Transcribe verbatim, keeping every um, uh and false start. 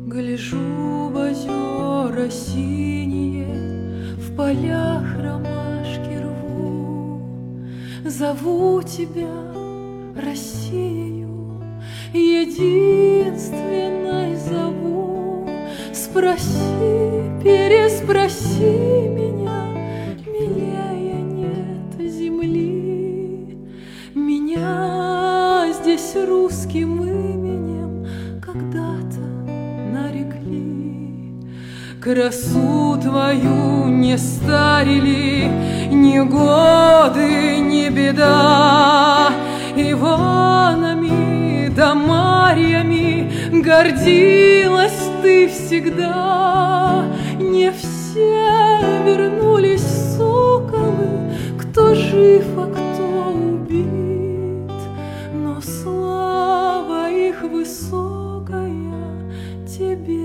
Гляжу в озера синие, в полях ромашки рву. Зову тебя, Россию, единственной зову. Спроси, переспроси меня, милее нет земли. Меня здесь русским именем когда-то нарекли. Красу твою не старили ни годы, ни беда. Иванами да Марьями гордилась ты всегда. Не все вернулись соколы, кто жив, а кто убит, но слава их высокая тебе